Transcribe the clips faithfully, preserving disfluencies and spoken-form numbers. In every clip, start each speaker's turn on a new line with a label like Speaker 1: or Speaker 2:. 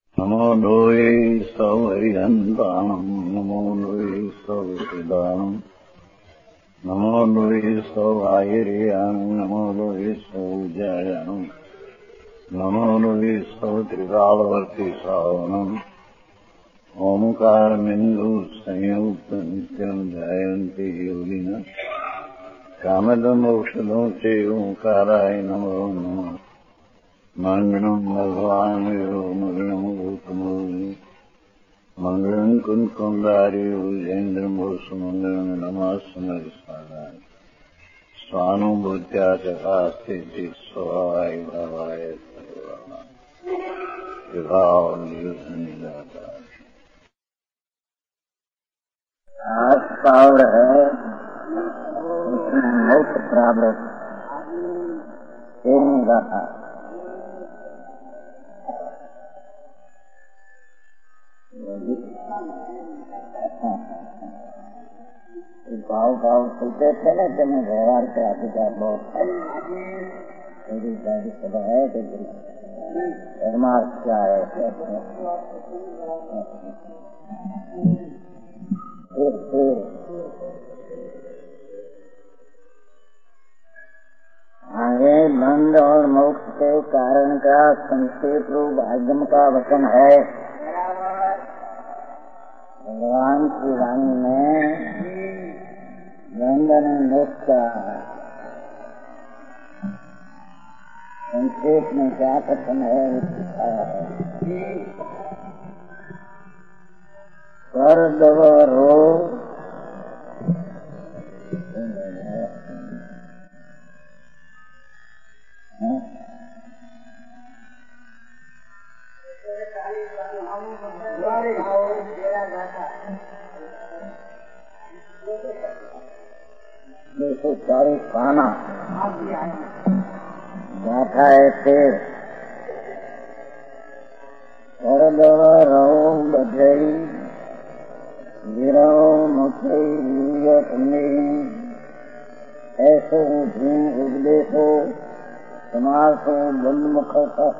Speaker 1: नमो लोये सौहरिहन्ताणम् नमो लोये सौहृदानम् नमो लोये सौभागिर्यानम् नमो लोये सौजायानम् नमो लोये सौत्रिकालवर्ति सावनम् ओंकारबिन्दु संयुक्त नित्यम् ध्यायन्ति योगिनः कामदमोक्षदो चे ओंकाराय नमो नमः मंगलम् भगवान् विष्णु मंगलम् भूतमोनि मंगलम् कुंकुमधारी उजेन्द्रम् भूषमंगलम् नमः स्वानुभूत्या चकास्ते स्वाय भावाय आज पावर है मोक्ष प्राप्त का भाव भाव सुनते थे ना जब मैं व्यवहार के अधिकार बहुत मेरी दादी सदा है कि परमार्थ क्या है फिर फिर आगे बंध और मोक्ष के कारण का संक्षेप रूप आगम का वचन है। भगवान श्री राम ने बंधन मोक्ष का संक्षेप में क्या कथन है दिखाया है। कर दवरो देखो चारों खाना बैठा है फिर कर दवा रहो बधई गिरो मुखई ऐसो झूम उपदेशो समासो बंदमुख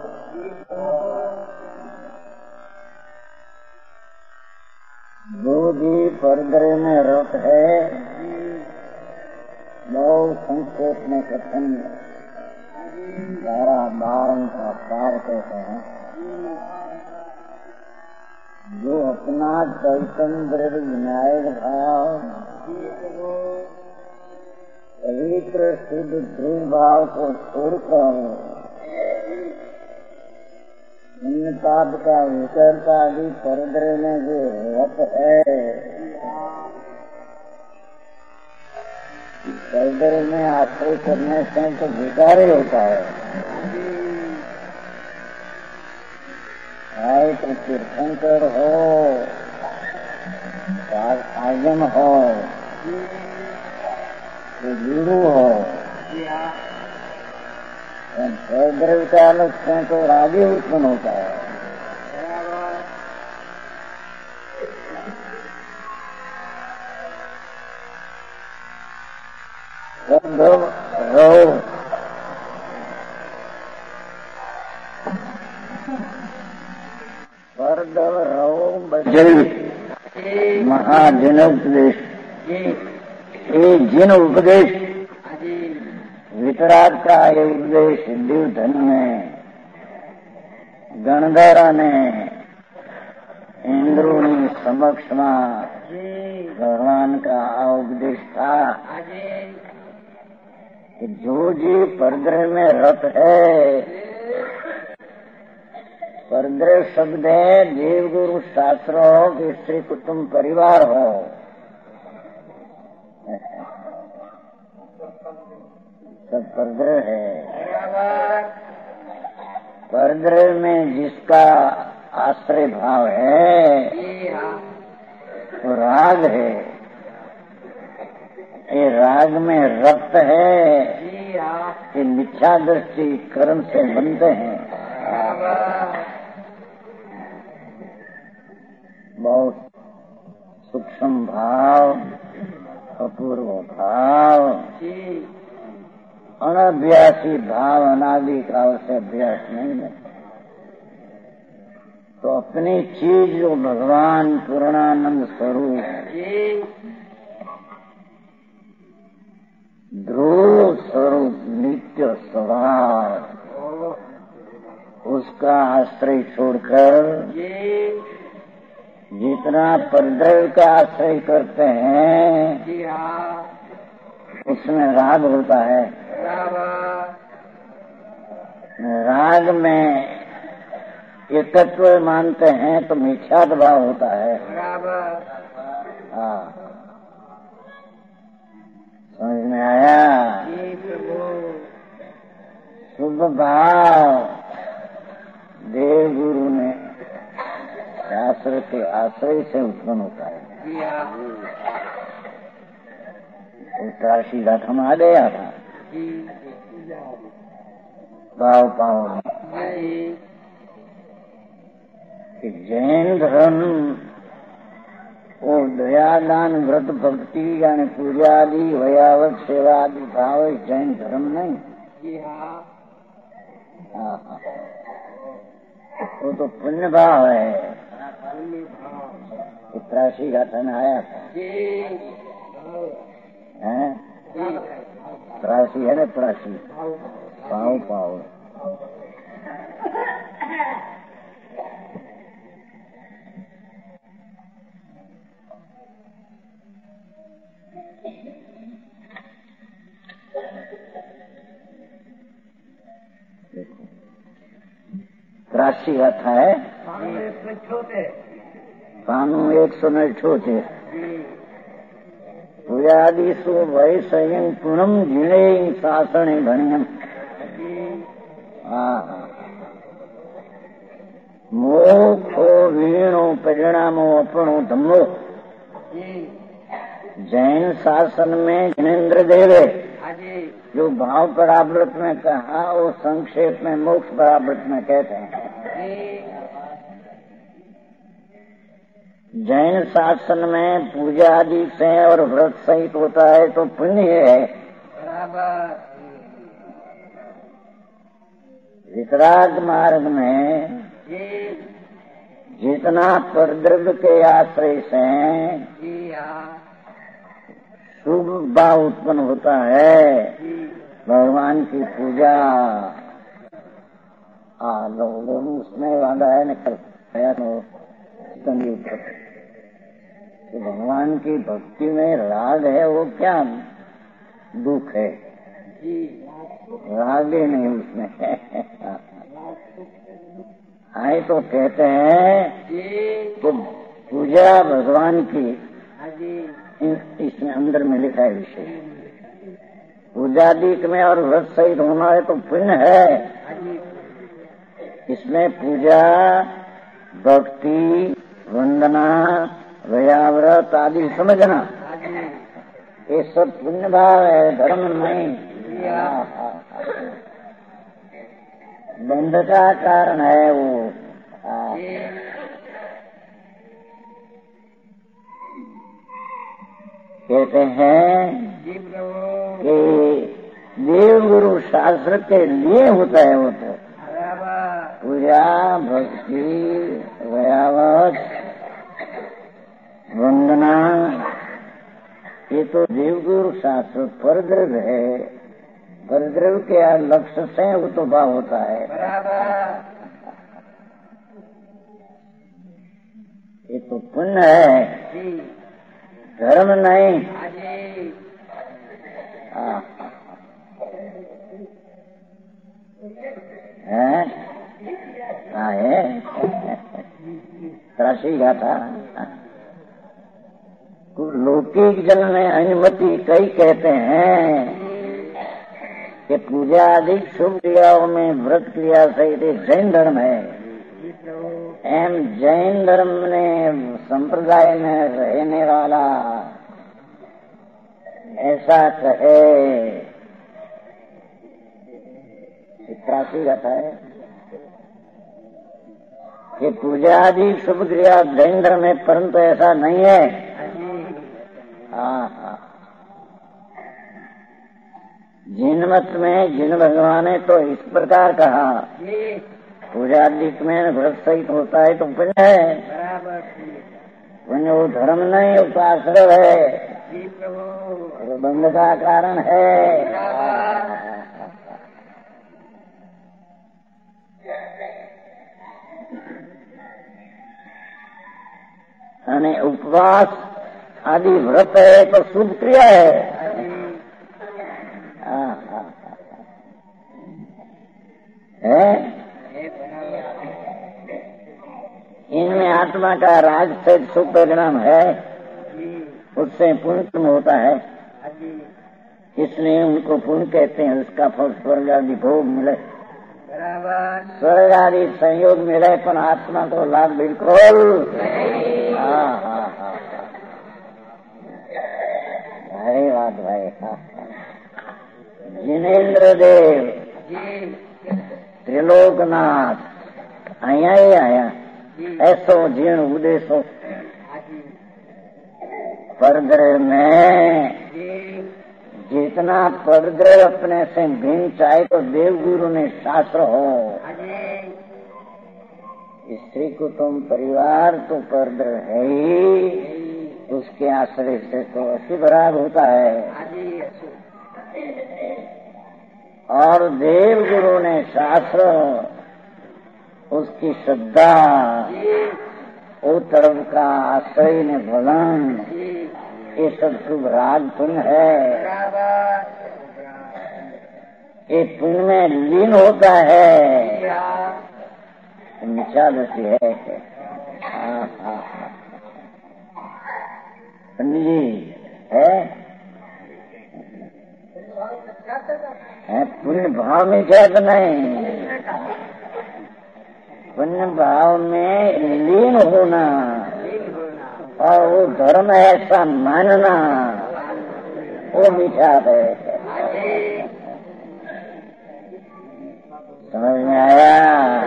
Speaker 1: जो भी परदरे में रत है बहुत संक्षेप में कथन सारा बारह का सार कहते हैं। जो अपना चैतन्य विनायक भाव पवित्र शुद्ध ध्रुव भाव को छोड़कर निन्नताद का विचरता भी परदरे में जो रत है परदरे में आश्रय करने से तो बेकार ही होता है। चाहे तो तीर्थंकर हो आगम हो तो गुरु हो परदरे का अलग से तो रागी उत्पन्न होता है। रहो परदव रहो बजल महाजन उपदेश ये जिन उपदेश वितराग का ये उपदेश दिवधन में गणधरा ने इंद्रोनी समक्ष भगवान का उपदेश था कि जो जी परदरे में रत है परदरे शब्द है देव गुरु शास्त्र हो कि स्त्री कुटुंब परिवार हो सब परदरे है। परदरे में जिसका आश्रय भाव है तो राग है। ये राग में रक्त है कि मिथ्या दृष्टि कर्म से बनते हैं। बहुत सूक्ष्म भाव अपूर्व भाव अनभ्यासी भाव अनादि काल से अभ्यास नहीं है। तो अपनी चीज जो भगवान पूर्णानंद स्वरूप, ध्रुव स्वरूप, नित्य स्वभाव, उसका आश्रय छोड़कर जितना परद्रव्य का आश्रय करते हैं उसमें राग होता है। राग में एकत्व मानते हैं तो मिथ्यात्व भाव होता है। हाँ, समझ में आया? शुभ भाव देव गुरु ने शास्त्र के आश्रय से उत्पन्न होता है। उत्तराशी गाथा में आ गया था पाव पाव में कि जैन धर्म वो दयादान व्रत भक्ति यानी पूजा आदि वयावत सेवा आदि भाव जैन धर्म नहीं। हाँ, वो तो पुण्य भाव है। उत्तराशी गाथा में आया था, हैं? त्रासी है ना, त्रासी पाओ पाओ। त्रासी गाथा है, पानु एक सौ में छोटे पूजादिशु वैसयं पुनम जिणे शासने भण्यम। मोक्षो वीणो परिणामो अपनो धम्मो। जैन शासन में जिनेन्द्र देव जो भाव परावृत में कहा वो संक्षेप में मोक्ष परावृत में कहते हैं। जैन शासन में पूजा आदि से और व्रत सहित होता है तो पुण्य है। वितराग मार्ग में जितना परद्रव्य के आश्रय से शुभ भाव उत्पन्न होता है, भगवान की पूजा आ लोग उसमें वादा है निकल तो भगवान की भक्ति में राग है, वो क्या दुख है? राग ही नहीं उसमें। आए तो कहते हैं कि पूजा भगवान की इसमें अंदर में लिखा है विषय। पूजादीक में और व्रत सहित होना है तो पुण्य है। इसमें पूजा, भक्ति, वंदना, व्याव्रत आदि समझना, ये सब पुण्य भाव है, धर्म नहीं। बंध का कारण है वो। कहते हैं कि देव गुरु शास्त्र के लिए होता है वो तो पूजा, भक्ति, व्यावत, वंदना, ये तो देवगुरु शास्त्र परद्रव्य है। परद्रव्य के लक्ष्य से वो तो भाव होता है। ये तो पुण्य है, धर्म नहीं। हाँ, है हाँ है राशि गाथा। लौकिक जन में अनुमति कई कहते हैं कि पूजा आदि शुभ क्रियाओं में व्रत क्रिया सहित जैन धर्म है। एम जैन धर्म ने संप्रदाय में रहने वाला ऐसा कहे, त्रासी गाथा है कि पूजा आदि शुभ क्रिया जैन धर्म है, परंतु ऐसा नहीं है। हाँ हाँ, जिन मत में जिन भगवान ने तो इस प्रकार कहा पूजा अधिक में व्रत सहित होता है तो पुण्य है, पुण्य वो धर्म नहीं, वो तो आश्रय है, वो बंध का कारण है। અને उपवास आदि व्रत है तो शुभ क्रिया है। है इनमें आत्मा का राज से शुभ परिणाम है, उससे पुण्य होता है, इसलिए उनको पुण्य कहते हैं। उसका फल स्वर्ग आदि भोग मिले, स्वर्ग आदि संयोग मिले, पर आत्मा को लाभ बिल्कुल। हाँ हाँ हाँ भाई बात भाई। हाँ जिनेन्द्र देव त्रिलोकनाथ आया ही आया, ऐसो जीर्ण उदेशो परद्रव्य में जितना परद्रव्य अपने से भिन्न चाहे तो देवगुरु ने शास्त्र हो। स्त्री कुटुंब परिवार तो परद्रव्य है ही, उसके आश्रय से तो अशुभ राग होता है। और देव गुरु ने शास्त्र, उसकी श्रद्धा, वो तरफ का आश्रय ने भलन, ये सब शुभ राग पुण्य है। ये पुण्य में लीन होता है, मिच्छा दृष्टि है। हाँ हाँ पंडित जी है, है पुण्य भाव में क्या तो नहीं, पुण्य भाव में लीन होना और वो धर्म ऐसा मानना, वो मीठा है। समझ में आया?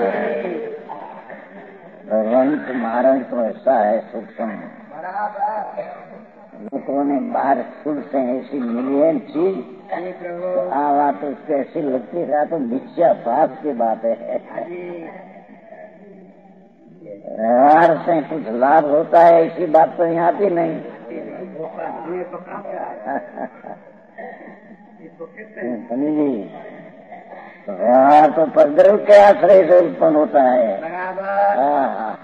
Speaker 1: भगवान तुम्हारा तो ऐसा है सूक्ष्म, लोगों ने बाहर सुर से ऐसी मिली है चीज, आवा तो उसको ऐसी लगती है तो मिथ्या पाप की बात है। व्यवहार से कुछ लाभ होता है ऐसी बात तो यहाँ भी नहीं। समझी, व्यवहार तो परद्रव्य के आश्रय से उत्पन्न होता है। हाँ हाँ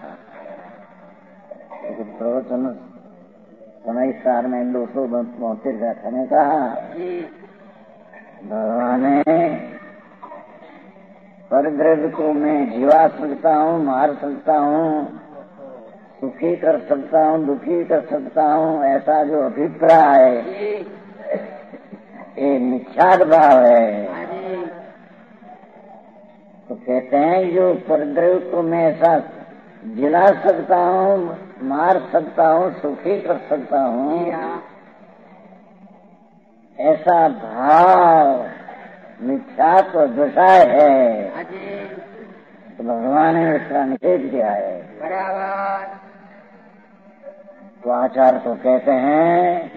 Speaker 1: प्रवचन समय सार में दो सौ बहत्तर का खाने कहा, भगवान ने परद्रव्य को मैं जीवा सकता हूँ, मार सकता हूँ, सुखी कर सकता हूँ, दुखी कर सकता हूँ, ऐसा जो अभिप्राय है ये मिथ्या भाव है। तो कहते हैं जो परद्रव्य को मैं ऐसा जिला सकता हूँ, मार सकता हूँ, सुखी कर सकता हूँ, ऐसा भाव मिथ्या तो दशा है, तो भगवान ने उसका निषेध किया है। तो आचार्य तो कहते हैं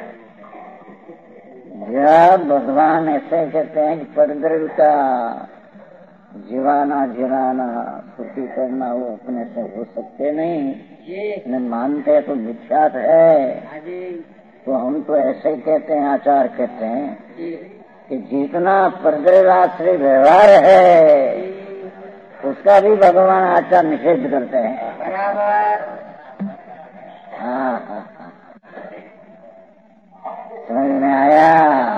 Speaker 1: जब भगवान ऐसे कहते हैं कि परद्रव्य का जीवाना जिराना सुखी करना वो अपने से हो सकते नहीं, मानते तो मिथ्यात है। तो हम तो ऐसे कहते हैं, आचार्य कहते हैं कि जितना परद्रव्याश्रय व्यवहार है उसका भी भगवान आचार्य निषेध करते हैं। हाँ हाँ हाँ समझ में आया?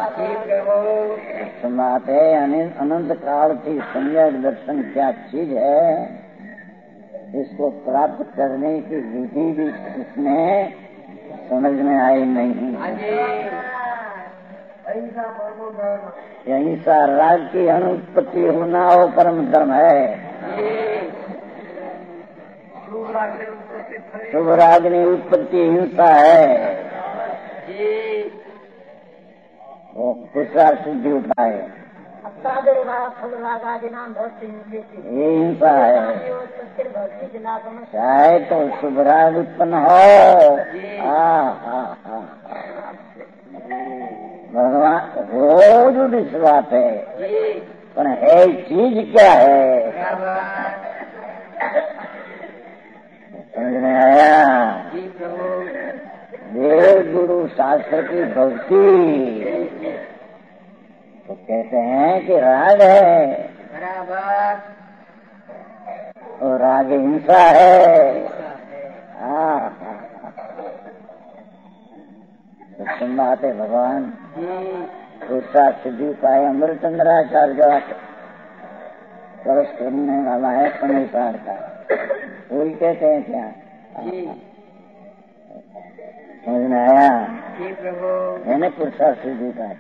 Speaker 1: बात है अनंत काल की सम्यक दर्शन क्या चीज है, इसको प्राप्त करने की विधि भी इसमें समझ में आई नहीं। अहिंसा राग की अनुत्पत्ति होना हो परम धर्म है। शुभ राग की उत्पत्ति हिंसा है, वो पुरुषार्थ सिद्धि उठाए, ये हिंसा है। चाहे तो शुभ राग उत्पन्न हो, हाँ हाँ हाँ भगवान रोज विश्वास है, पर है चीज क्या है? समझ में आया? वेद गुरु शास्त्र की भक्ति तो कहते हैं कि राग है, बराबर, और राग हिंसा है। हाँ, सत्संग बात है। भगवान पुरुषार्थ सिद्धि पाए अमृतचंद्राचार्य परस करने वाला है संसार का, वही कहते हैं क्या? समझ में आया? मैंने पुरुषार्थ सिद्धि पाए।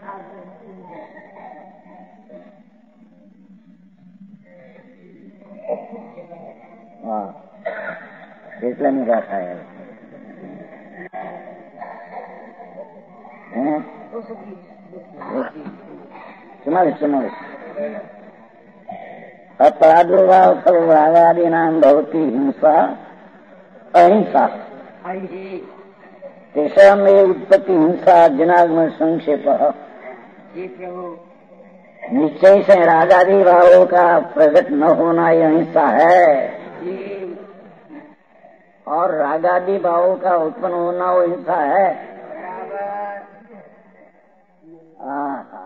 Speaker 1: हाँ, એટલે નહીં ગાતા है चुनावी चुनावी अपराधुर्भाव सर्वरागादि नाम भवती हिंसा अहिंसा तेषामेव उत्पत्ति हिंसा जनागम संक्षेप। निश्चय से रागादि भावों का प्रकट न होना यह हिंसा है, और रागादि भावों का उत्पन्न होना वो हिंसा है। हाँ,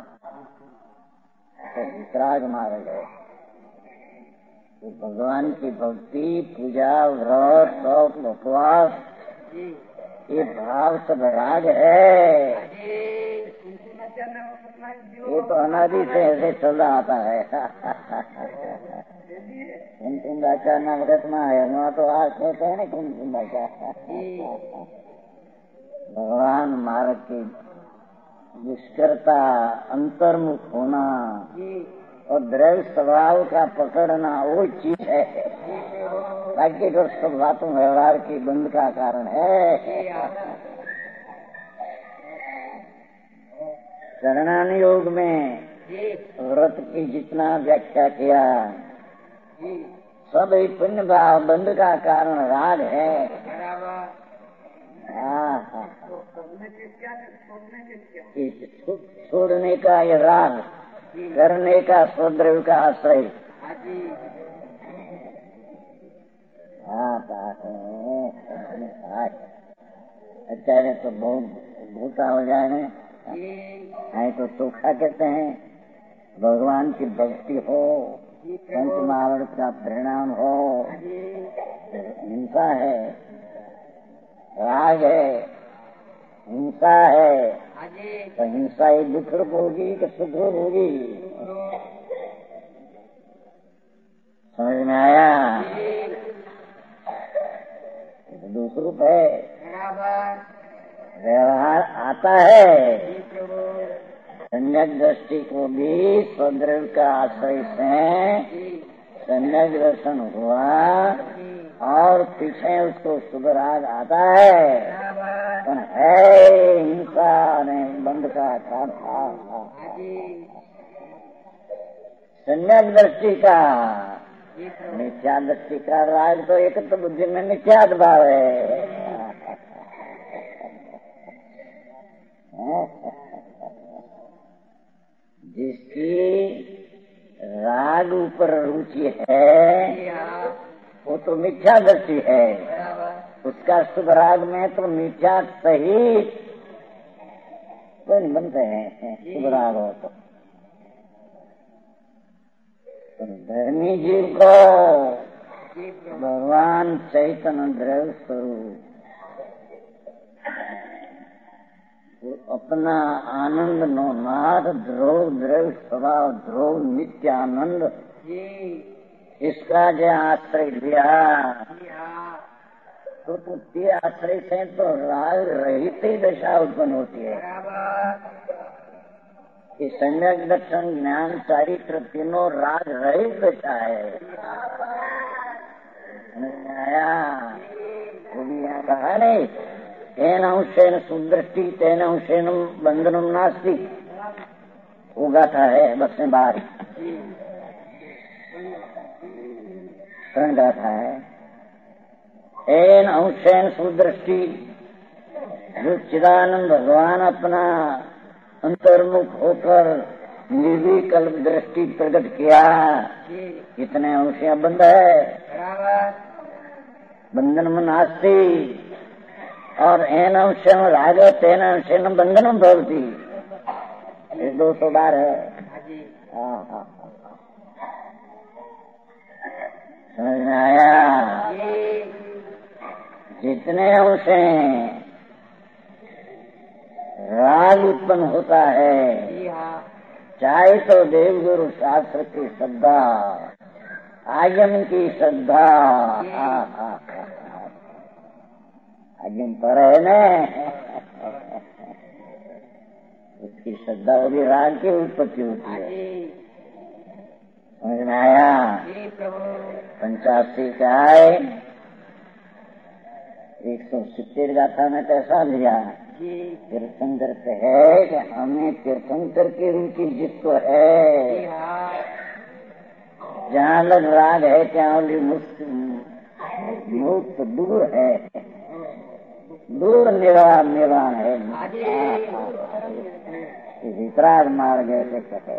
Speaker 1: वितराग मार्ग है। तो भगवान की भक्ति, पूजा, व्रत, तप, उपवास, ये भाव सब राग है। ये तो अनादि से ऐसे चला आता है। कुंकुंदाचार नाम रत्ना है, वहाँ तो आज कहते हैं ना कुंकुंदाचार। भगवान मार्ग की निष्कर्ता, अंतर्मुख होना और द्रव्य स्वभाव का पकड़ना वो चीज है, बाकी तो सब बातों व्यवहार की बंद का कारण है। शरणान योग में व्रत की जितना व्याख्या किया, सब एक पुण्य भाव बंध का कारण राग है। हाँ, छोड़ने का ये राग, करने का स्वद्रव्य का आश्रय। हाँ, अचारे तो बहुत भूखा हो जाए ना, है तो सूखा कहते हैं। भगवान की भक्ति हो, संत महाराज का परिणाम हो, हिंसा है, राग है, हिंसा है। तो हिंसा ही दुख रूप होगी कि सुख रूप होगी? समझ में आया? दुख रूप है, व्यवहार आता है। सम्यक दृष्टि को भी स्वद्रव्य का आश्रय से सम्यक दर्शन हुआ और पीछे उसको सुधराग आता है, तो है हिंसा ने बंद का काम। सम्यक दृष्टि का, मिथ्या दृष्टि का राग तो एक तो बुद्धि में मिथ्या भाव है। जिसकी राग ऊपर रुचि है वो तो मिथ्या दृष्टि है, उसका शुभ राग में तो मिथ्या सहित कोई बनते हैं। शुभ राग हो तो धर्मी जीव को भगवान चैतन्य द्रव्य स्वरूप अपना आनंद नो नाद ध्रुव द्रव्य स्वभाव ध्रुव नित्य आनंद, इसका जो आश्रय लिया तो तुझे आश्रय से तो राग रहित ही दशा उत्पन्न होती है। कि सम्यक दर्शन ज्ञान चारित्र तीनों राग रहित दशा है। आया वो भी यहाँ कहा नहीं, तेन अंशेन सुदृष्टि तेन अंशेन बंधनम नास्ति, वो गाथा है बस में बाहर गाथा है। एन अंशेन सुदृष्टि, जो चिदानंद भगवान अपना अंतर्मुख होकर निर्विकल्प दृष्टि प्रकट किया, इतने अंश बंध है, बंधन में नास्ती और एन अंश राग तेन अंश बंधन भवती, ये दो सौ बार है। हाँ हाँ समझ में आया? जितने अंश राग उत्पन्न होता है, चाहे तो देवगुरु शास्त्र की श्रद्धा, आगम की श्रद्धा, आगम पर है न, उसकी श्रद्धा भी राग की उत्पत्ति होती है। समझ में आया? पंचासी का है, एक सौ सित्तेर गाथा में कैसा लिया? तीर्थंकर से है कि हमें तीर्थंकर की रुचि जिसको है, जहाँ लग राग है ત્યાં मुक्त मुक्त दूर है, दूर निर्वाण निर्वाण है, वितराग मार्ग ऐसे कहे।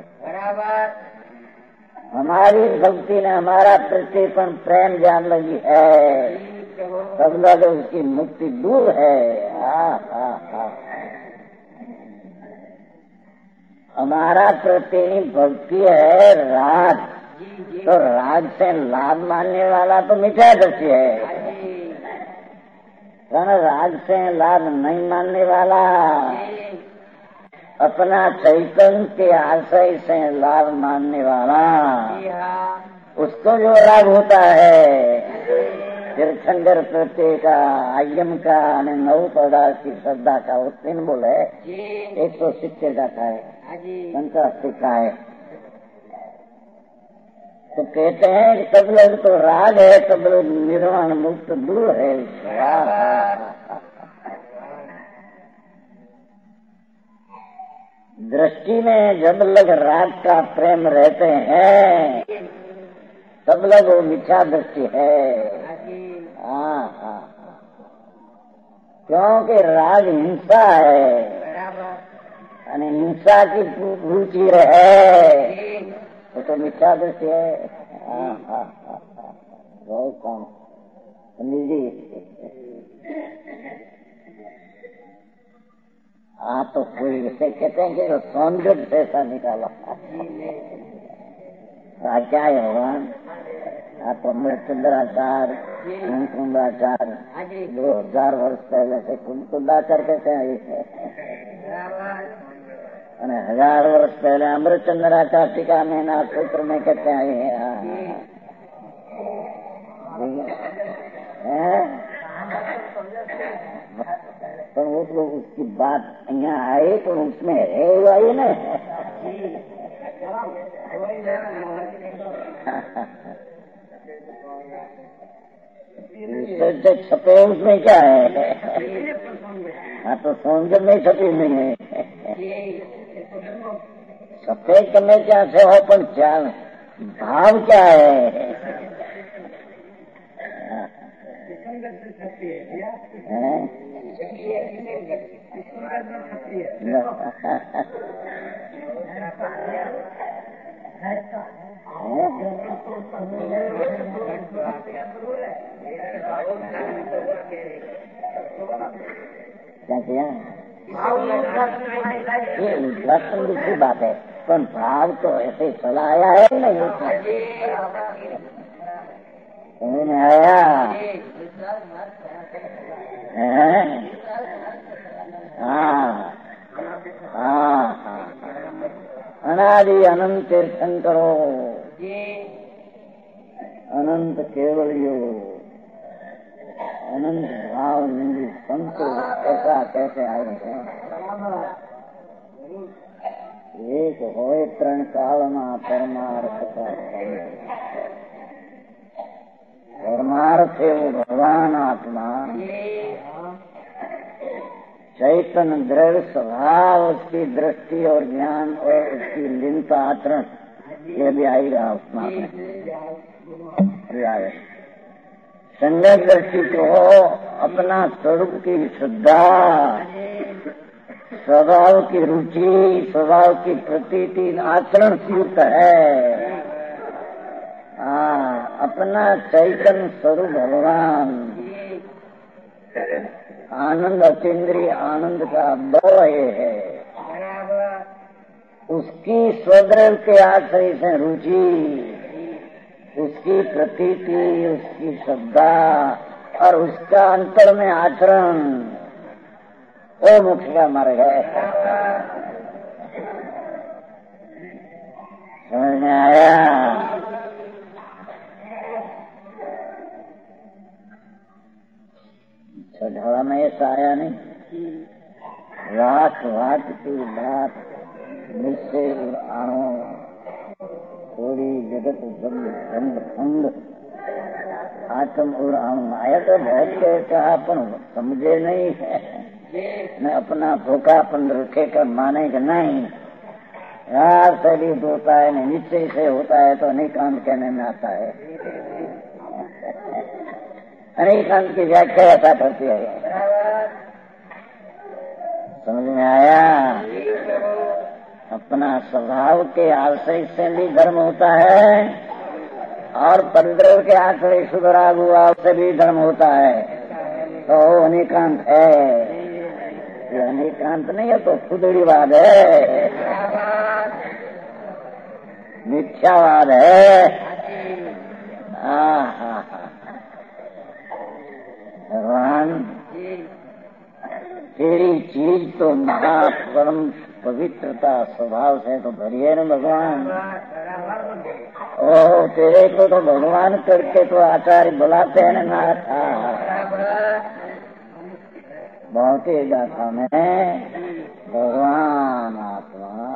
Speaker 1: हमारी भक्ति ने हमारा प्रत्येपन प्रेम जान लगी है, सब लोग उसकी मुक्ति दूर है। हाँ हाँ हाँ हमारा प्रति भक्ति है राग, तो राग से लाभ मानने वाला तो मिथ्या दृष्टि है, कारण राग से लाभ नहीं मानने वाला अपना चैतन्य के आशय से लाभ मानने वाला, उसको जो राग होता है तीर्थंकर प्रत्यय का, आयम का, नव पदार्थ की श्रद्धा का, वो तीन बोल है, एक सौ सित्तेर का है, पंचासी का है। तो कहते हैं कि सब लोग तो राग है, सब लोग निर्वाण मुक्त दूर है। दृष्टि में जब लोग राग का प्रेम रहते हैं, सब लोग वो मिथ्या दृष्टि है। हाँ हाँ क्योंकि राग हिंसा है, यानी हिंसा की रुचि रहे वो तो मिथ्या दृष्टि है। हाँ हाँ हाँ बहुत कम समझिए। हाँ तो कोई इसे कहते हैं कि सौंदर्य से ऐसा निकाला, क्या है भगवान? आप अमृतचंद्राचार्य, कुंकुंदाचार्य दो हजार वर्ष पहले से कुंकुंदाचार्य कहते हैं, અને हजार वर्ष पहले अमृतचंद्राचार्य टीका में ना सूत्र में कहते हैं। पर वो तो उसकी बात यहाँ आई तो उसमें है आई ना, छपे उसमें क्या है? हाँ तो सौंदर्य में छपी नहीं है, सफेद में क्या से हो, पर क्या भाव क्या है? क्या किया? ये उद्घाटन दूसरी बात है, पर भाव तो ऐसे चला आया है नहीं, समझ में आया? हाँ हाँ हाँ अनादि अनंत तीर्थंकरो, अनंत केवल योग, अनंत भाव निधि संतो ऐसा कैसे आए हैं? एक होए त्रण काल में परमार्थ का, परमार्थ है वो भगवान आत्मा, चैतन्य दृढ़ स्वभाव, उसकी दृष्टि और ज्ञान और उसकी लीनता आचरण, ये भी आएगा आत्मा में। संगत दृष्टि को अपना स्वरूप की श्रद्धा, स्वभाव की रुचि, स्वभाव की प्रतीति, आचरण से युक्त है। हाँ, अपना चैतन्य स्वरूप भगवान आनंद, अतीन्द्रिय आनंद का दौर ये है। उसकी स्वद्रव के आश्रय से रुचि, उसकी प्रतीति, उसकी श्रद्धा और उसका अंतर में आचरण, वो मुख्य का मार्ग है। समझ में आया? ढोड़ा में ऐसा आया नहीं, लाख वाट की बात मुझसे आनो, थोड़ी जगत बंद बंद आत्म और आम आया तो बहुत कहता अपन समझे नहीं है, न अपना भूखापन रखे कर माने कि नहीं यार शरीर होता है, नहीं निश्चय से होता है तो अनेकांत कहने में आता है। अनेकांत की व्याख्या ऐसा करती है। समझ में आया? अपना स्वभाव के आश्रय से भी धर्म होता है और परिद्रव के आश्रय सुधराग हुआ से भी धर्म होता है, तो अनेकांत है। ये अनेकांत नहीं है तो फुदड़ीवाद है, मिथ्यावाद है। हाँ हाँ हाँ, भगवान तेरी चीज तो महा परम पवित्रता स्वभाव से तो भरी है न भगवान। ओ तेरे को तो भगवान करके तो आचार्य बुलाते हैं ना था। बहुत ही गाथा में भगवान आत्मा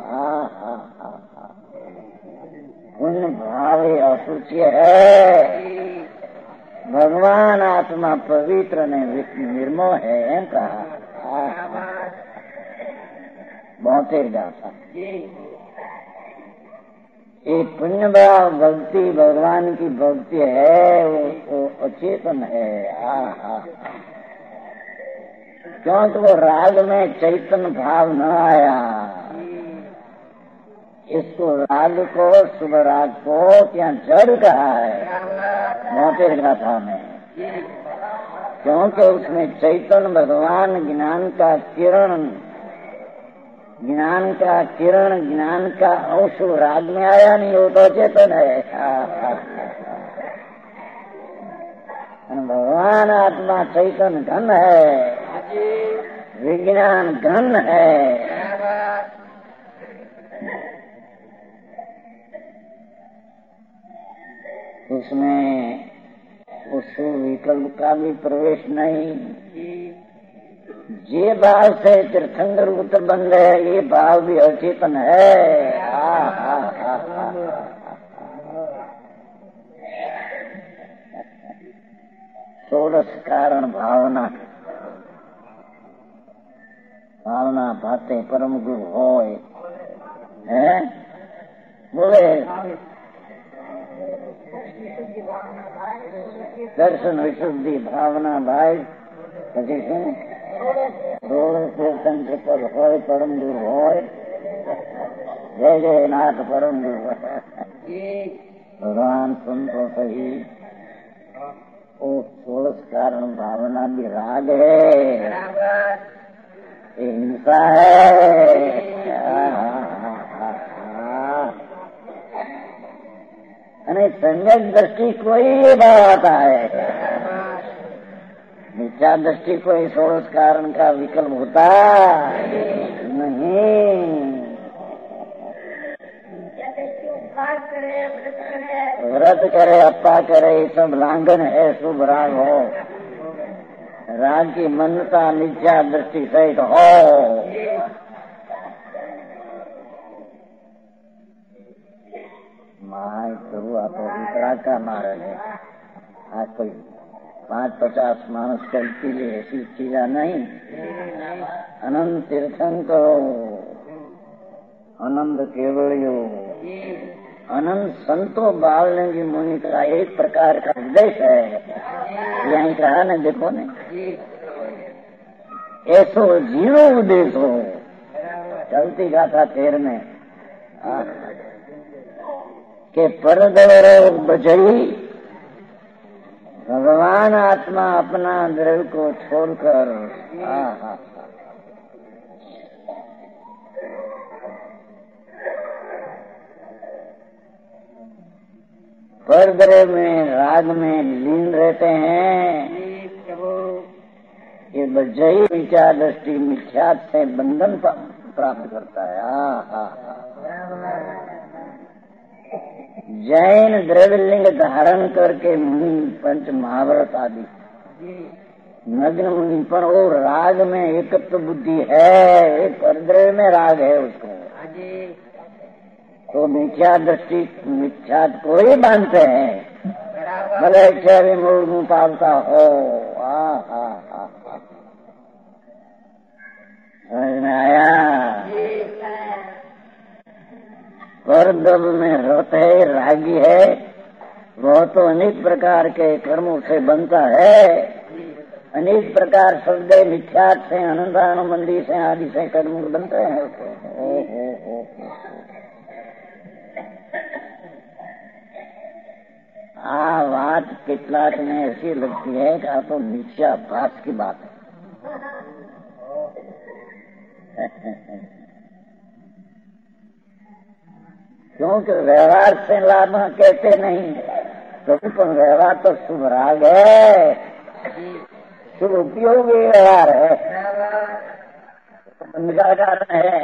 Speaker 1: पुण्य भाव असुच्य है। भगवान आत्मा पवित्र ने निर्मोह है कहा। बहुत ही गाथा ये पुण्य भाव भक्ति भगवान की भक्ति है, वो, वो अचेतन है। आ हा क्योंकि वो राग में चैतन्य भाव न आया। इसको राग को, शुभ राग को क्या जड़ कहा है मोटे गाथा में, क्योंकि उसमें चैतन्य भगवान ज्ञान का किरण, ज्ञान का किरण, ज्ञान का अंश राग में आया नहीं, वो तो चेतन है। भगवान आत्मा चैतन्य घन है, विज्ञान घन है। उसमें उस विकल्प का भी प्रवेश नहीं। जे भाव से तीर्थंकर उत्तर बन गए, ये भाव भी अचेतन है। आ, आ, आ, आ, षोडश कारण भावना, भावना भाते परम गुरु होय है बोले। दर्शन विशुद्धि भावना भाई तीर्थन पर होय परम गुरु होय। जय जय नाथ परम गुरु भगवान सुन तो सही। वो षोडश कारण भावना भी राग है, हिंसा है। અને સંયમ दृष्टि कोई बात है, मिथ्या दृष्टि कोई षोडश कारण का विकल्प होता नहीं। व्रत करे अप्पा करे सब लांघन है, शुभ राग हो, राग की मनता मिथ्या दृष्टि सहित हो। माय प्रभु आप विकड़ा का मार्ग है। आज कोई पांच पचास मानस चलती ले ऐसी चीजा नहीं। अनंत तीर्थन तो अनंत केवलियो अनंत संतो बावलिंगी मुनि का एक प्रकार का उद्देश्य है। यही कहा न, देखो ने ऐसो जीरो उद्देश्य हो चलती गाथा तेर में के परदर बजई भगवान आत्मा अपना द्रव्य को छोड़कर आहा परद्रव्य में राग में लीन रहते हैं। ये बजई विचार दृष्टि मिथ्या से बंधन प्राप्त करता है। आहा जैन द्रव्यलिंग धारण करके मुनि पंच महाभारत आदि नग्न मुनि पर वो राग में एकत्व बुद्धि है, परद्रव्य में राग है उसको, तो मिथ्या दृष्टि मिथ्या को ही मानते हैं। भले इच्छा भी मूल मुंह पालता हो। आ हा हा समझ में आया? परद्रव्य में रत है, रागी है, वह तो अनेक प्रकार के कर्मों से बनता है। अनेक प्रकार शब्द मिथ्यात से अनंतानुबंधी से आदि से कर्म बनते हैं। ओ, ओ, ओ, ओ। आ बात कितलाक में ऐसी लगती है कि आप तो मिथ्याभास की बात है। क्योंकि व्यवहार से लाभ कहते नहीं, तो व्यवहार तो शुभ राग है, शुभ उपयोगी व्यवहार है, कारण है।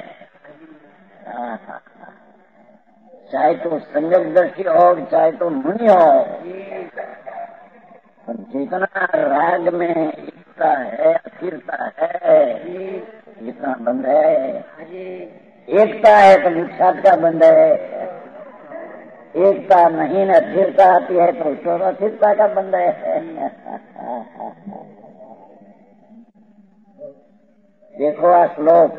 Speaker 1: चाहे तो संगत दृष्टि हो, चाहे तो मुनि हो, जितना राग में एकता है, अस्थिरता है, जितना बंध है, एकता है तो मिथ्यात का बंध है, एकता नहीं न अस्थिरता आती है तो चोर अस्थिरता का बंध है। देखो आ श्लोक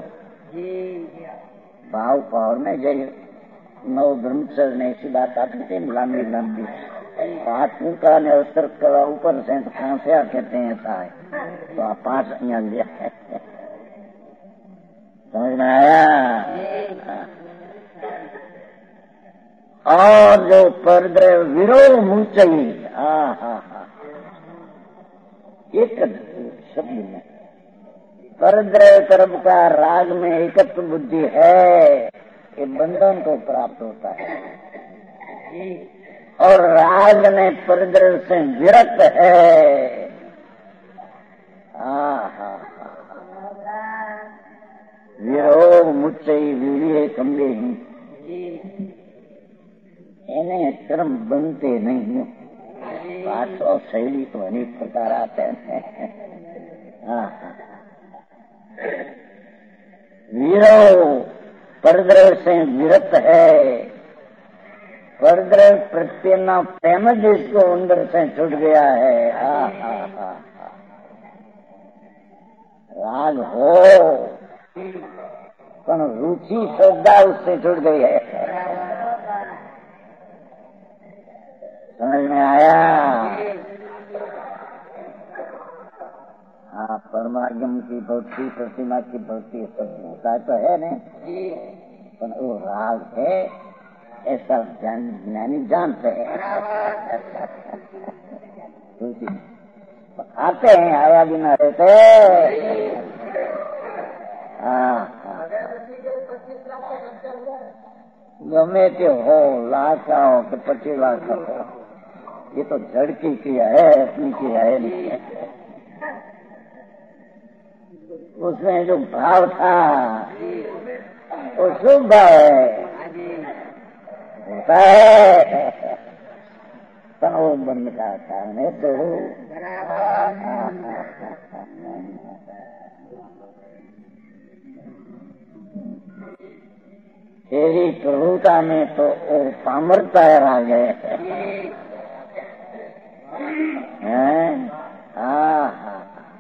Speaker 1: भाव पावर में जय नौ ब्रह्मचर्य ने ऐसी बात आती थी लंबी लंबी हाथ का ने अवसर करा ऊपर से खांसिया कहते हैं ऐसा है, तो आप पांच यहाँ लिया है। समझ में आया? और जो परद्रव्य विरोध मुंचई हा हा हा एक शब्द में परद्रव्य तरफ का राग में एकत्व बुद्धि है, ये बंधन को प्राप्त होता है। और राग ने परद्रव्य से विरक्त है। आहा विरोह मुच्चई वीर्य कमले ही इन्हें कर्म बनते नहीं। बात और शैली तो अनेक प्रकार आते हैं। विरोह परद्रव्य से विरक्त है, परद्रव्य प्रत्ये न प्रेम जिसको अंदर से छूट गया है। हा हा हा राग हो पर रुचि श्रद्धा उससे छूट गई है। समझ में आया? हाँ परमागम की भक्ति प्रतिमा की भक्ति सब होता तो है नहीं, पर वो राग है ऐसा ज्ञानी जानते हैं। आते हैं आया भी न रहते। हाँ गमे के हो लाख का हो कि पच्चीस लाख का हो, ये तो जड़ की क्रिया है, अपनी क्रिया है नहीं। उसमें जो भाव था वो शुभ भाव है, होता है तो वो बंद का कारण है। तो तेरी प्रभुता में तो वो पामरता आ गए हैं। हाँ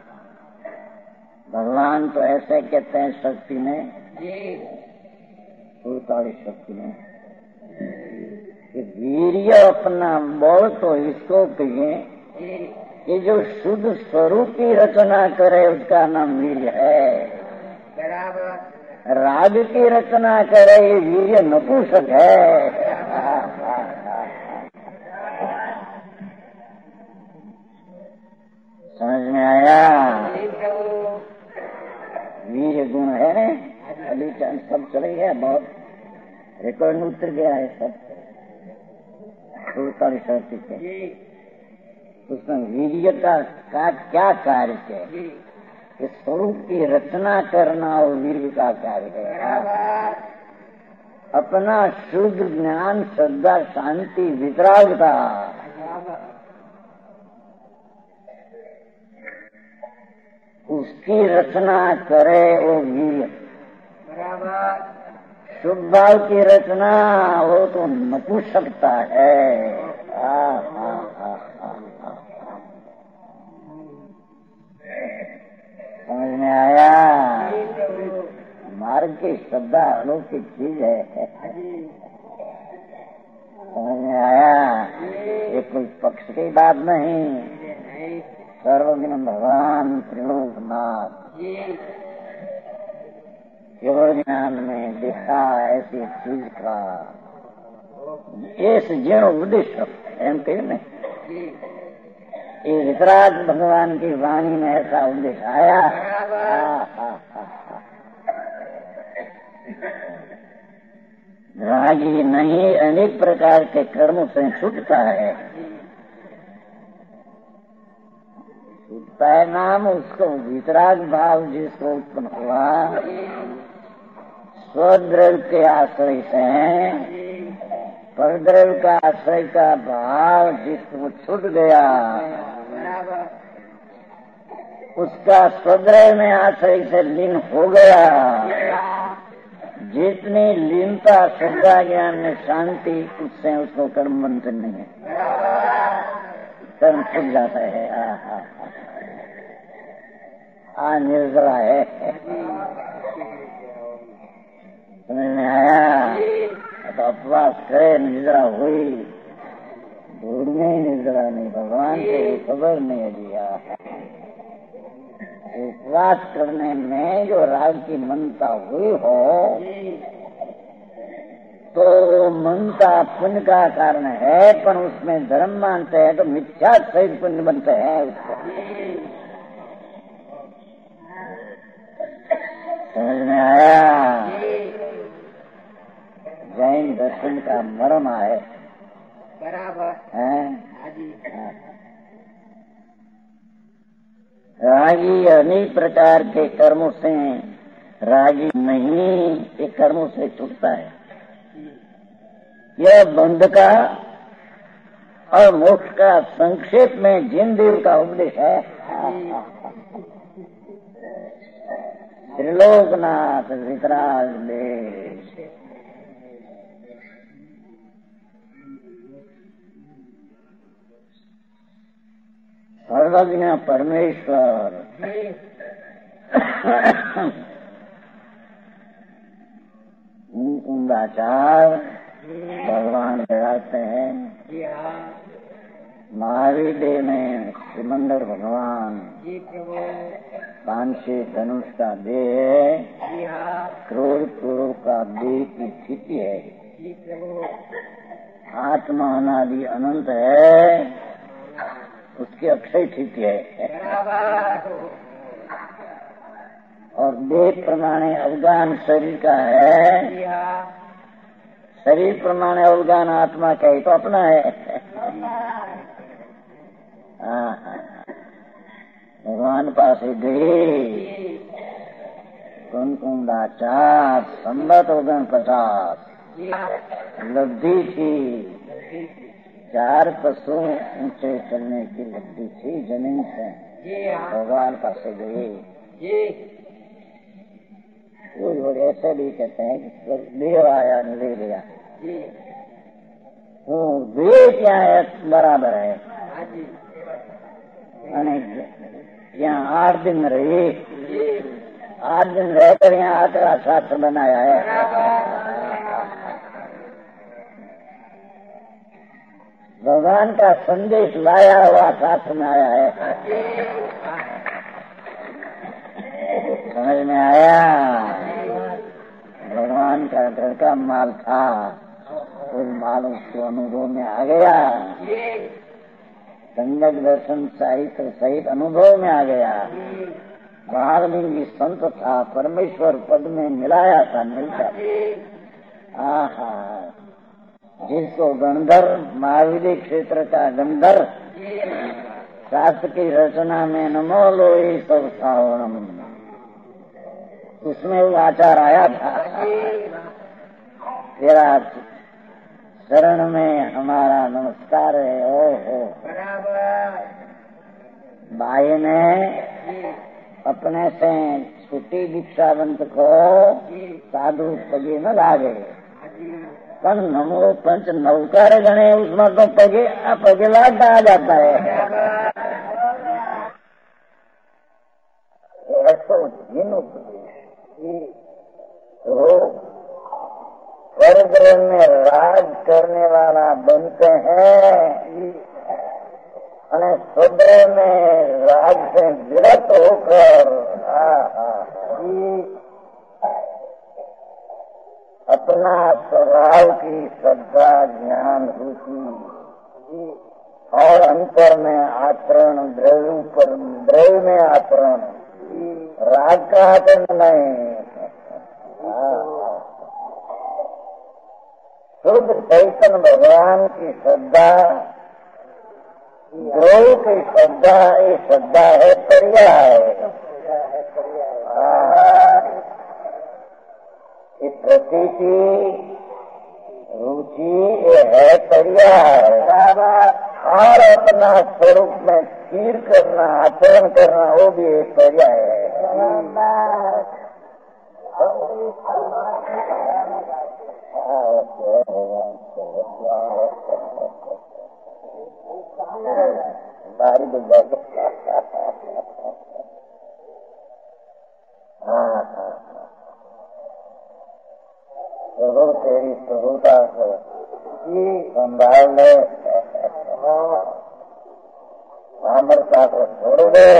Speaker 1: भगवान तो ऐसे कहते हैं शक्ति में, पूर्ताड़ी शक्ति में कि वीर्य अपना बोल तो इसको कहिए कि जो शुद्ध स्वरूप की रचना करे उसका नाम वीर्य है। राग की रचना करे ये वीर्य नपुंसक है। समझ में आया? वीर गुण है। अभी सब चले गया, बहुत रिकॉर्ड में उतर गया है सब के। उसमें वीर्य का, का क्या कार्य है? इस स्वरूप की रचना करना और वीर्य का कार्य है। अपना शुद्ध ज्ञान, श्रद्धा, शांति, वितरागता उसकी रचना करे वो वीर्य। शुभ भाव की रचना वो तो नपुंसकता है। आ, आ, आ, आ, आ। समझ में आया? मार्ग की श्रद्धा अलौकिक चीज है। समझ में आया? ये कोई पक्ष की बात नहीं। सर्वज्ञ भगवान त्रिलोकनाथ केवल ज्ञान में देखा ऐसी चीज का इस जीर्ण उपदेश एम कही नहीं। ये वितराग भगवान की वाणी में ऐसा उपदेश आया। रागी नहीं अनेक प्रकार के कर्मों से छूटता है। छूटता है नाम उसको वितराग भाव जिसको उत्पन्न हुआ स्वद्रव्य के आश्रय से, परद्रव्य का आश्रय का भाव जिसको छूट गया उसका स्वद्रव्य में आश्रय से लीन हो गया। जितनी लीनता श्रद्धा ज्ञान में शांति उससे उसको कर्म बंधन नहीं है, कर्म छूट जाता है। आ, आ, आ, आ निर्जरा है। समझ में आया? तो उपवास करे निद्रा हुई, दूर में निद्रा नहीं, भगवान को खबर नहीं दिया। उपवास करने में जो राग की मनता हुई हो तो मनता पुण्य का कारण है, पर उसमें धर्म मानते हैं तो मिथ्या सहित पुण्य बनते हैं उसको। समझ में आया? जैन दर्शन का मर्म है। बराबर है। रागी अनेक प्रकार के कर्मों से रागी नहीं, ये कर्मों से छूटता है। यह बंध का और मोक्ष का संक्षेप में जिन देव का उपदेश है। त्रिलोकनाथ वितराग देश सर्वज्ञ परमेश्वर कुंदाचार भगवान लगाते हैं। महावीर में सिमंदर भगवान पांचे धनुष का देह, क्रोध क्रोध का देह की स्थिति है। आत्मा अनादि अनंत है, उसकी अक्षय स्थिति है। और देह प्रमाणे अवगान शरीर का है, शरीर प्रमाणे अवगान आत्मा का ही तो अपना है। भगवान पास गए कुंकुंदाचार संबत ओगन पचास लब्धि थी, चार पशु ऊंचे चलने की लब्धि थी जमीन से। भगवान पास गए। वो लोग ऐसे भी कहते हैं कि देव आया ले लिया, वो देव क्या है बराबर है। यहाँ आठ दिन रही, आठ दिन रहकर यहाँ आकर शास्त्र बनाया है। भगवान का संदेश लाया हुआ शास्त्र में आया है। समझ में आया? भगवान का घर का माल था, उस माल उसको अनुभव में आ गया, संगत दर्शन साहित्य सहित अनुभव में आ गया। महारलिंगी संत था, परमेश्वर पद में मिलाया था, मिलता। आहा, जिसको गंधर्व महावीर क्षेत्र का गंधर्व शास्त्र की रचना में नमो लोई सब सावरम, उसमें वो आचार आया था। तेरा शरण में हमारा नमस्कार है। ओ हो, भाई ने अपने से छुट्टी दीक्षावंत को साधु पगे न लागे, पर नमो पंच नौकार गणे उसमें तो पगे पगे लाता आ जाता है। ऐसो जिन तो स्वर्ग में राज करने वाला बनते हैं और स्वर्ग में राज से विरत होकर अपना स्वभाव की श्रद्धा ज्ञान रुचि और अंतर में आचरण, द्रव्य पर द्रव्य में आचरण, राग का आचरण नहीं, शुद्ध चैतन्य भगवान की श्रद्धा, द्रव्य की श्रद्धा, ये श्रद्धा है पर्याय, ये प्रतीति रुचि ये है पर्याय, और अपना स्वरूप में स्थिर करना, आचरण करना, वो भी एक पर्याय है। बारी बुझा हाँ हाँ प्रभु तेरी प्रभुता को संभाल ले, सामर्थ्य को छोड़ दे।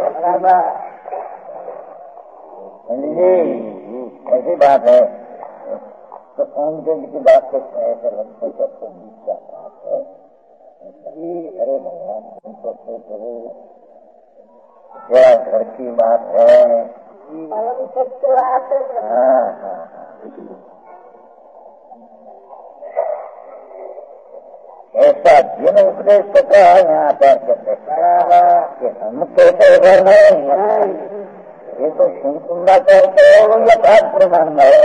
Speaker 1: ऐसी बात है तो कौन की बात को ऐसे लगते सबको बीच का बात है। अरे भगवान तुमको प्रभु क्या घर की बात है। हाँ हाँ ऐसा जिन उपदेश को कहा यहाँ पर कि हम कहते घर नहीं, ये तो सुनसुंदा कहते हो, वो यथार्थ प्रमाण है।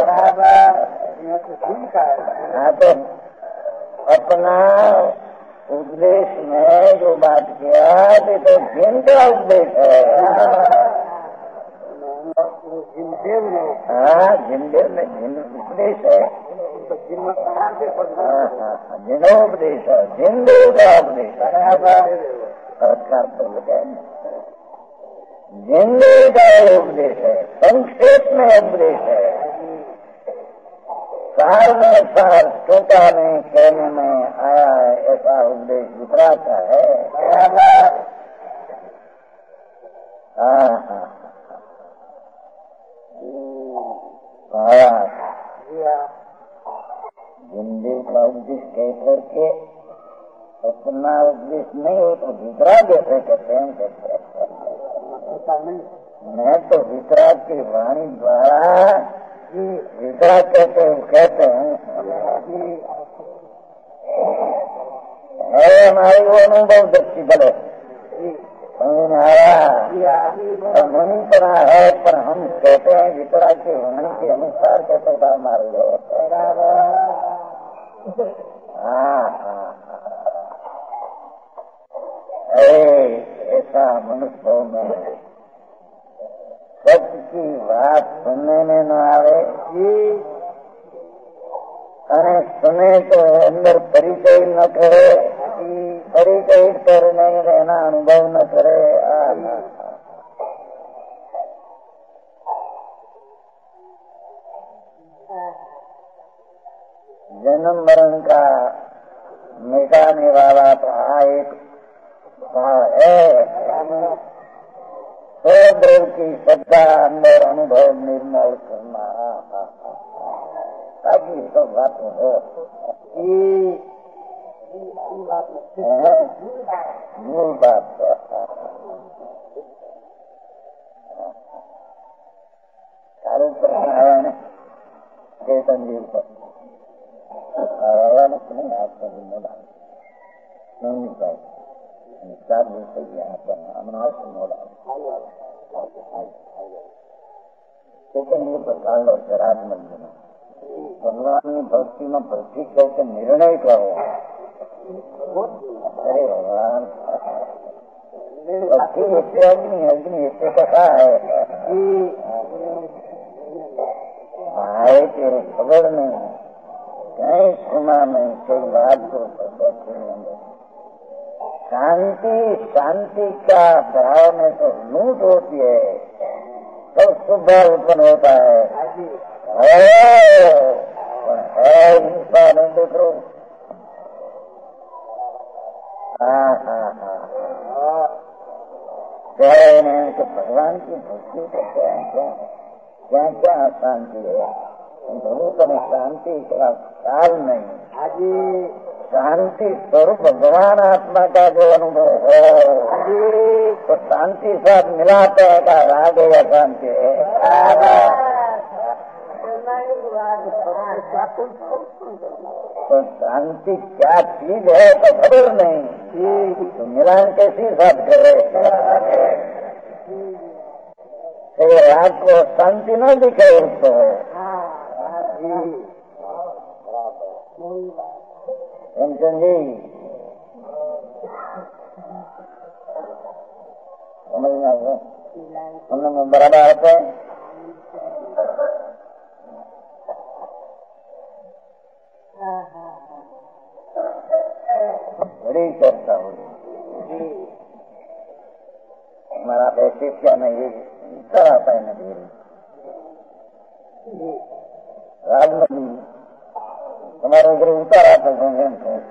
Speaker 1: हाँ तो अपना उपदेश में जो बात किया ये तो जिन का उपदेश है। हाँ जिनदेव में जिन उपदेश है, जिनोपदेश है, जिनदेव का उपदेश है। सरकार तो लगाए जिनदेव का उपदेश है, संक्षेप में उपदेश है, सार में सार छोटा में कहने में आया है, ऐसा उपदेश दूसरा का है। हाँ हाँ आया जिनदेव का उपदेश कह करके अपना उपदेश नहीं हो तो वितराग कैसे कहते हैं, कहते मैं तो वितराग की वाणी द्वारा वितराग कहते हैं, कहते हैं है हमारी वो अनुभव दृष्टि बले समझ में आया। मणि तरह है पर हम कहते हैं वितराग की वाणी के अनुसार कहते था मार लो। हाँ हाँ ऐसा मनुष्य में सत्य की बात सुनने में न आवे, अरे सुने तो अंदर परिचय न करे, परिचय कर नहीं रहना, अनुभव न करे। जन्म मरण का मिटाने वाला तो एक है, द्रव की श्रद्धा अंदर अनुभव निर्मल करना। बाकी तो बात हो मूल बात सारे प्रश्न आया है चेतन जीव पर आया नहीं आपका जिम्मेदार नहीं पाए चार दिन से यहाँ पर अमनाश मोड़ा चेतन जीव पर काल और शराब मंदिर भगवान की भक्ति में भक्ति करके निर्णय करो। अरे भगवान भक्ति ऐसे अग्नि अग्नि ऐसे कथा है आए तेरे खबर नहीं कहीं सुना नहीं कोई बात को शांति शांति का भाव में तो लूट होती है तो सुबह उत्पन्न होता है है हिंसा नहीं देख लो। हाँ हाँ हाँ कह रहे हैं कि भगवान की भक्ति को क्या क्या क्या क्या शांति है बहुत में शांति का काल नहीं शांति स्वरूप भगवान आत्मा का जो अनुभव हो तो शांति साथ मिलाता है का राग या शांति है तो शांति क्या चीज है तो खबर नहीं तो मिलान कैसी साथ कर रहे तो रात को शांति न दिखे उसको जी समझना हम लोग बराबर आते हैं बड़ी चर्चा हो रही हमारा वैसे क्या नहीं उत्तर आता है नदी राजमती हमारे उधर उतर आता है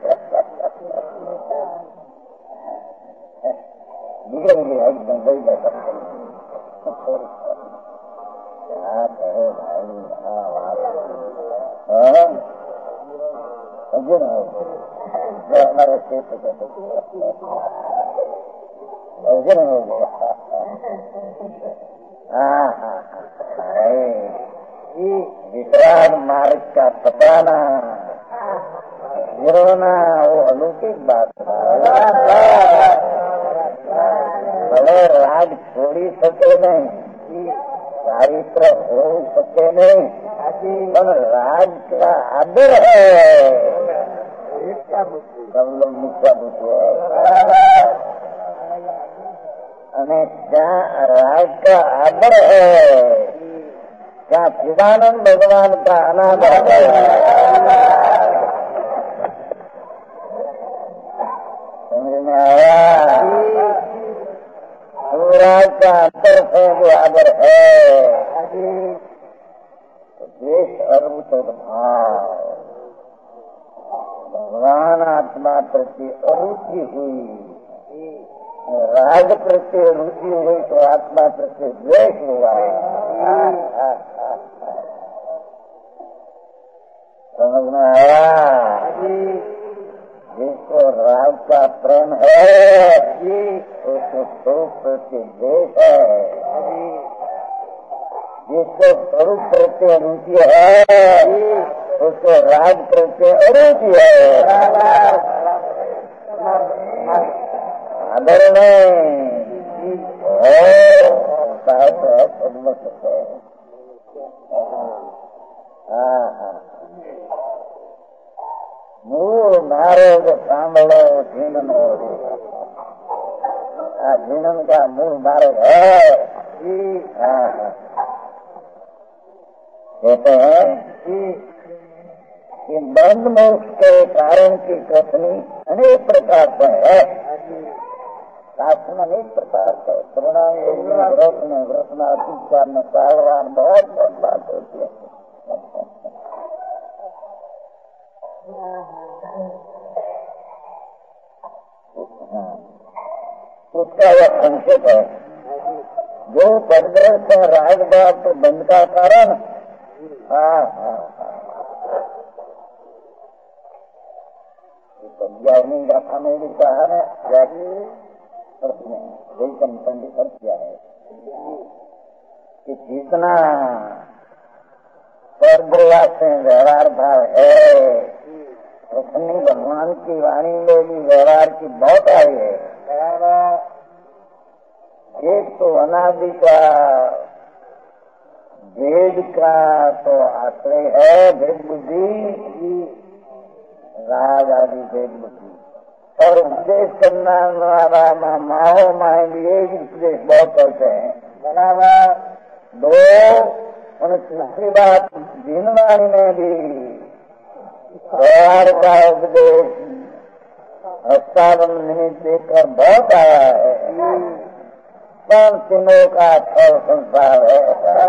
Speaker 1: बिगड़ गया एकदम बड़ी बैठक क्या कहे भाई जो हमारे क्षेत्र के अर्जुन हो गया हाँ हाँ विश्राम मार्ग का पताना गिरोना वो अलौकिक बात भले राग छोड़ी सके नहीं चारित्र हो सके नहीं पर राग का आदर है सब लोग मुख्य बुद्धि है અને ત્યાં રાગ का आदर है क्या चिदानंद भगवान का अनादर है समझ में आया राग का अंतर से जो आदर है देश अर्थ भाव भगवान आत्मा प्रति अरुचि हुई राग प्रत्यय रुचि हुई तो आत्मा प्रत्यय द्वेष हुआ समझ में आया जिसको राग का प्रेम है उसको स्वरूप प्रत्यय द्वेष है जिसको स्वरूप प्रत्यय रुचि है उसको राग प्रत्यय अरुचि है आदर में मूल मारो जो सांभलो जीवन हो जीवन का मूल मारो है कहते हैं कि बंद मोक्ष के कारण की कथनी अनेक प्रकार से है शास्त्र में अनेक प्रकार से प्रणा व्रत में व्रत में अतिचार में सावधान बहुत बहुत बात होती है उसका यह संक्षेप है जो पदग्रस्त है राग बात तो बंद का कारण हाँ हाँ हाँ ज्ञानी गाथा में भी कहा है अर्थ में वेलकम पंडित अर्थ किया है कि जितना परब्रह्म से व्यवहार भाव है उतनी भगवान की वाणी में भी व्यवहार की बहुत आई है। एक तो अनादि का वेद का तो आश्रय है, वेद बुद्धि राज आदि वेद बुद्धि, और उपदेश करना वाला माओ माए लिए उपदेश बहुत करते हैं बराबर। दो और तीसरी बात जिनवाणी में भी व्यवहार का उपदेश हस्तावन निमित्त देकर बहुत आया है। सब तीनों का फल संसार है।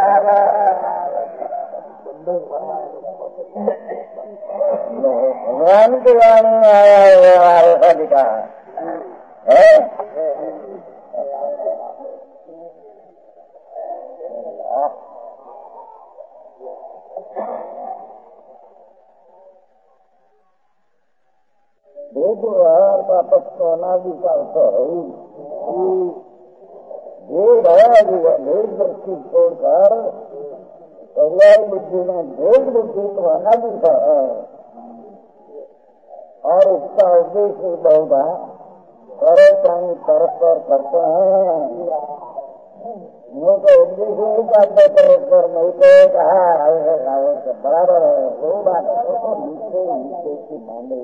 Speaker 1: भगवान की वाणी में आया है व्यवहार ऐसा लिखा है। देखो व्यवहार का पक्ष अनादि का अवसर है ही भेद है। भेद दृष्टि छोड़कर पर्याय बुद्धि में भेद बुद्धि तो अनादि का है और उसका उद्देश्य बहुत है। सरल प्राणी परस्पर करते हैं, वो तो उद्देश्य नहीं करते परस्पर, नहीं तो कहा बराबर है। वो बात है नीचे नीचे की मांगे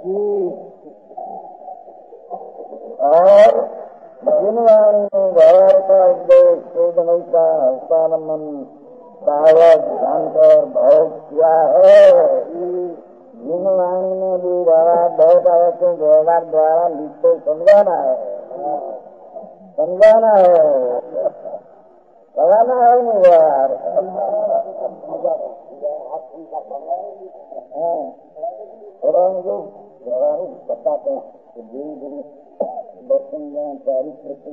Speaker 1: और जिनवाणी में व्यवहार का उद्देश्य शोधन का हस्तानमन सावध जानकर बहुत किया है। जिनवाणी में भी व्यवहार बहुत आया क्यों व्यवहार द्वारा लिखो समझाना है, समझाना है, कराना है नहीं व्यवहार। थोड़ा जो व्यवहार बताते हैं कि धीरे धीरे दर्शन में चारित्र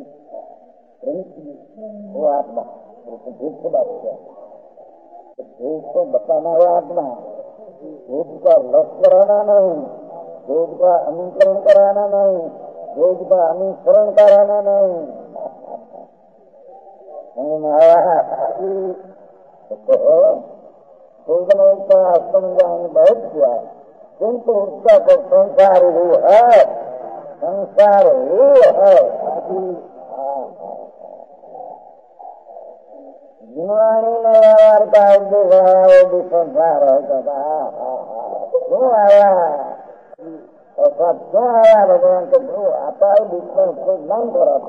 Speaker 1: वो आत्मा भूत को बात किया, भूत को बताना है आत्मा, भूत का लक्ष कराना नहीं, भूत का अनुकरण कराना नहीं, भूत का अनुसरण कराना नहीं। शोधने का समझाने बहुत किया किंतु उसका तो संसार ही है, संसार ही है। जिनवाणी में व्यवहार का उद्देश्य है वो भी संसार है। क्यों आया और सब क्यों आया भगवान को जो आता है जिसमें उसको मन करा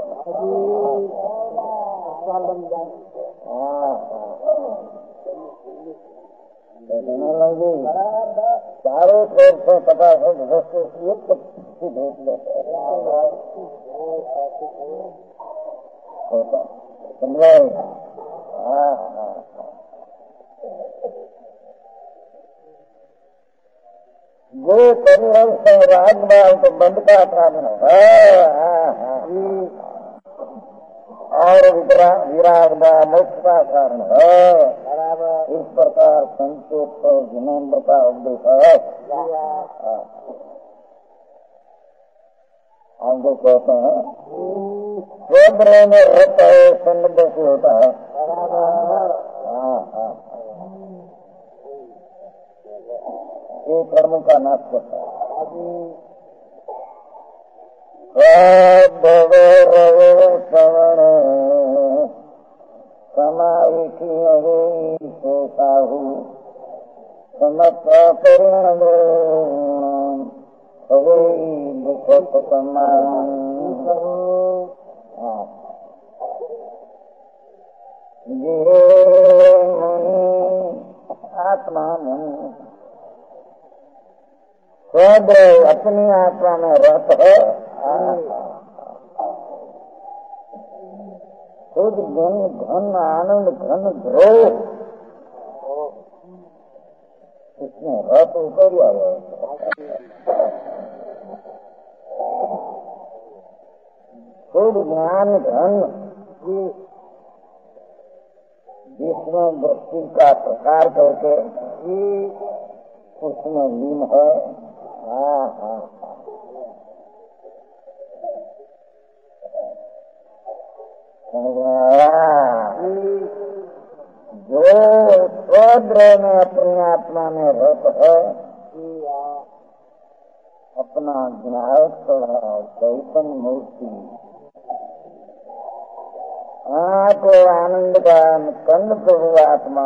Speaker 1: चारों तरफ से पता है वस्तु एक भेज लेते समझे। हाँ हाँ वो परिवार से राजमाल तो बंद का कारण है और विरागदा मोक्ष का कारण है। इस प्रकार संतोष और विनम्र का उद्देश्य है। हम जो कहते हैं स्वग्रह में रहता है संबंध से होता है। हाँ हाँ ये कर्म का नाश करता है। श्रवण समाई सोताहू समत्व परिणाम दुख समान आत्मा में स्वदेव अपनी आत्मा में रत है। खुद घन घन आनंद घन द्रोह इसमें रत उतर आया। खुद ज्ञान घन जिसमें वृत्ति का प्रकार करके उसमें लीन है। हाँ हाँ जो स्वद्रह में अपनी आत्मा में रत है, अपना ज्ञात चैतन्य मूर्ति को आनंद का कंद प्रभु आत्मा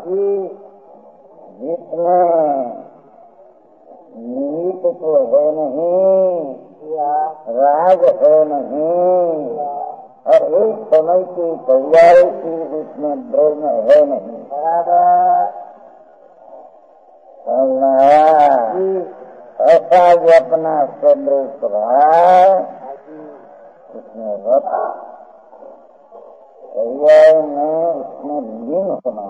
Speaker 1: जिसमें नीत तो है नहीं, राग है नहीं, और एक समय की तैयारी की उसमें ब्रह्म है नहीं। ऐसा जो अपना सदृश स्वभाव उसमें रत तैयारी में उसमें लीन होना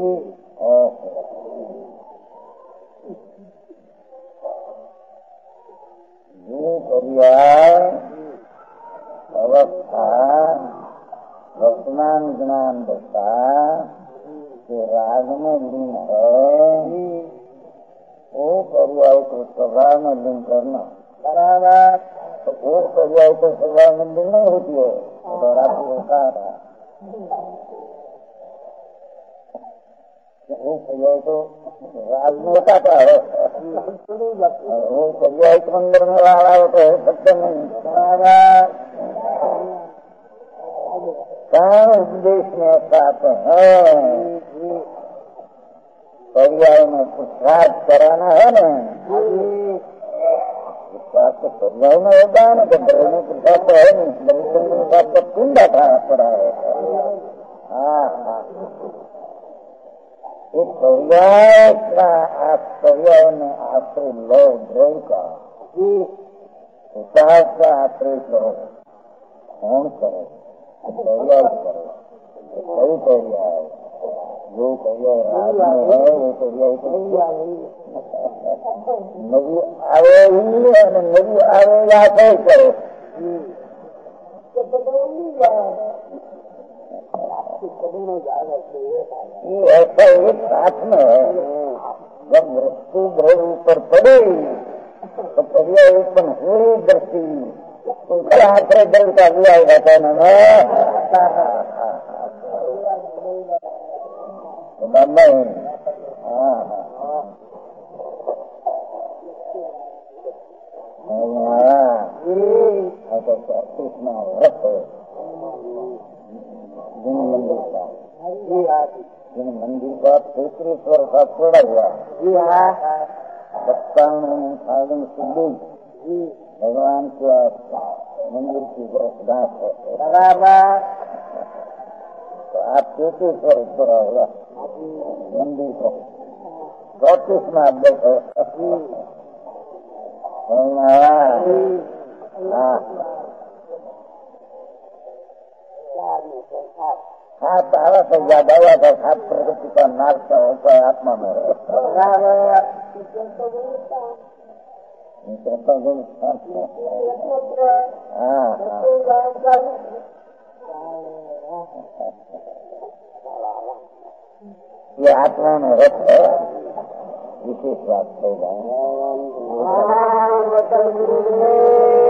Speaker 1: ये पर्याय अवस्था वर्तमान ज्ञान दशा के राग में लीन है, वो पर्याय को स्वभाव में लीन करना बराबर। तो वो पर्याय को स्वभाव में लीन नहीं होती है, तो रात को कहा था वो पर्याय तो राग में होता था, वो पर्याय के मंदिर में रहा हो तो सत्य नहीं बराबर। कहाँ उपदेश में साथ है, पर्याय में पुरुषार्थ कराना है न, तो पर्याय में होता है न, तो बड़े में पुरुषार्थ है नहीं, बड़े कुंडा था पड़ा है। हाँ हाँ, एक पर्याय का आप पर्याय में आश्रय लो, द्रव का पुरुषार्थ का आश्रय करो, कौन करो पर्याय करो, सही पर्याय जो पर्याय है वो पर्याय नदी आवे ही है, नदी आवेगा सही करो। ये ऐसा एक साथ में है, जब मृत्यु द्रव ऊपर पड़े तो पर्याय उत्पन्न हुई दृष्टि उनका आश्रय द्रव का दिया जाता है नहीं। कृष्णा व्रत जिन मंदिर का जिन मंदिर का क्षेत्रेश्वर का छोड़ा हुआ सत्तावन साधन सिद्धि भगवान के मंदिर की दास है, तो आप क्षेत्रेश्वर छोड़ा हुआ मंदिर को चौतीस में आप देखो। हाँ तारा से ज्यादा हुआ था, सात प्रकृति का नाश का होता है आत्मा में ये आत्मा में रत है, विशेष बात है।